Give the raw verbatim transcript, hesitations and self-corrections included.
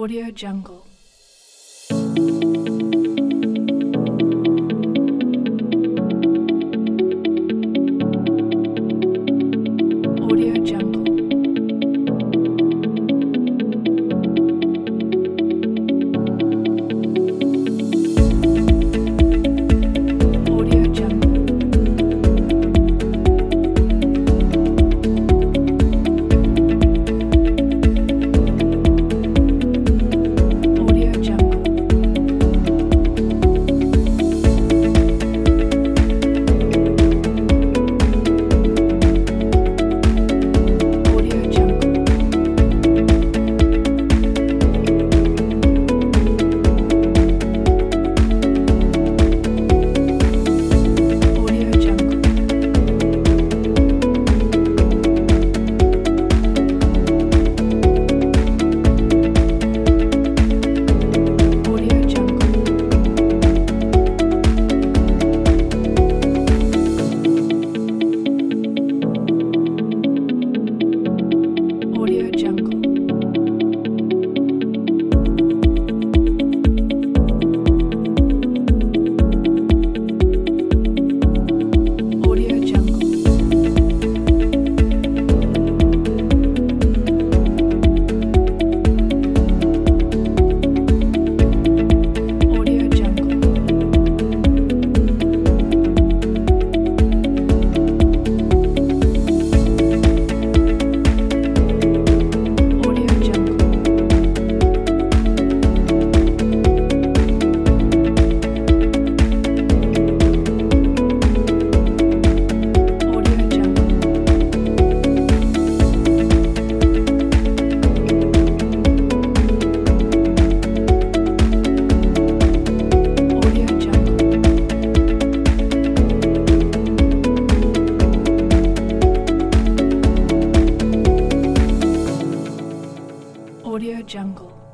Audio Jungle. Audio Jungle. Audio Jungle. Audio Jungle. Audio Jungle. Audio Jungle. Audio Jungle. Audio Jungle. Audio Jungle. Audio Jungle. Audio Jungle. Audio Jungle. Audio Jungle. Audio Jungle.